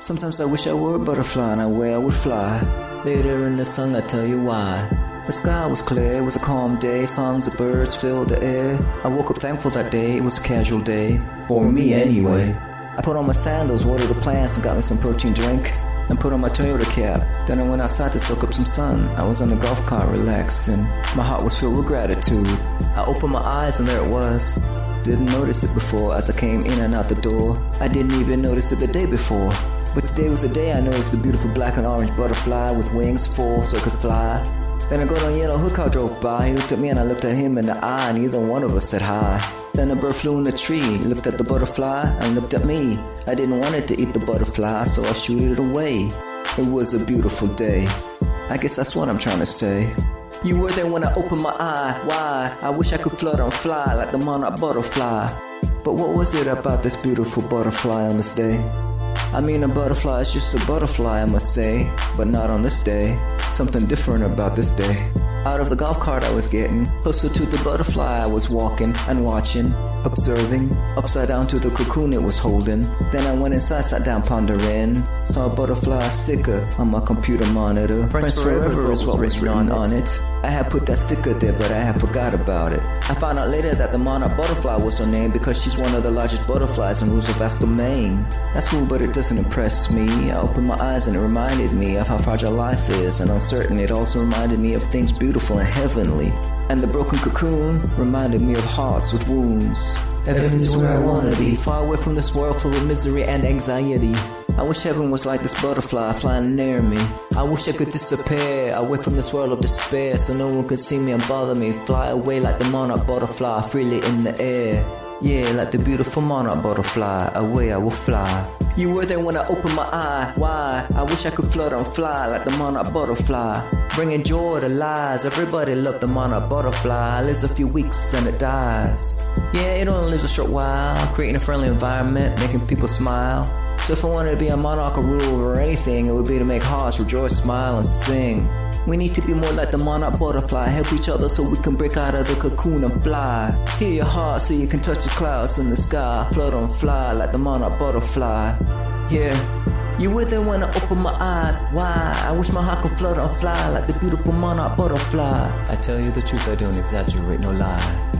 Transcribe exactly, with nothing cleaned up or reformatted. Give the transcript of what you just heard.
Sometimes I wish I were a butterfly and away I would fly. Later in the song I tell you why. The sky was clear, it was a calm day, songs of birds filled the air. I woke up thankful that day, it was a casual day. For me anyway. I put on my sandals, watered the plants and got me some protein drink. And put on my Toyota cap. Then I went outside to soak up some sun. I was on the golf cart relaxing. My heart was filled with gratitude. I opened my eyes and there it was. Didn't notice it before as I came in and out the door. I didn't even notice it the day before. But today was the day I noticed the beautiful black and orange butterfly with wings full so it could fly. Then a golden yellow hook owl drove by. He looked at me and I looked at him in the eye and neither one of us said hi. Then a bird flew in the tree, looked at the butterfly and looked at me. I didn't want it to eat the butterfly, so I shooed it away. It was a beautiful day. I guess that's what I'm trying to say. You were there when I opened my eye. Why? I wish I could flutter and fly like the monarch butterfly. But what was it about this beautiful butterfly on this day? I mean, a butterfly is just a butterfly, I must say, but not on this day. Something different about this day. Out of the golf cart I was getting, closer to the butterfly I was walking and watching, observing, upside down to the cocoon it was holding. Then I went inside, sat down pondering, saw a butterfly sticker on my computer monitor. Friends Forever is what was written on it. I had put that sticker there, but I had forgot about it. I found out later that the monarch butterfly was her name because she's one of the largest butterflies in Roosevelt domain. That's cool, but it doesn't impress me. I opened my eyes and it reminded me of how fragile life is and uncertain. It also reminded me of things beautiful and heavenly. And the broken cocoon reminded me of hearts with wounds. Heaven is where I wanna be, far away from this world full of misery and anxiety. I wish heaven was like this butterfly flying near me. I wish I could disappear away from this world of despair so no one could see me and bother me. Fly away like the monarch butterfly freely in the air. Yeah, like the beautiful monarch butterfly, away I will fly. You were there when I opened my eye. Why? I wish I could flutter and fly like the monarch butterfly, bringing joy to lives. Everybody loved the monarch butterfly. Lives a few weeks then it dies. Yeah, it only lives a short while, creating a friendly environment, making people smile. So if I wanted to be a monarch or rule over anything, it would be to make hearts rejoice, smile, and sing. We need to be more like the monarch butterfly, help each other so we can break out of the cocoon and fly. Hear your heart so you can touch the clouds in the sky, flutter and fly like the monarch butterfly. Yeah, you were there when I opened my eyes. Why? I wish my heart could flutter and fly like the beautiful monarch butterfly. I tell you the truth, I don't exaggerate, no lie.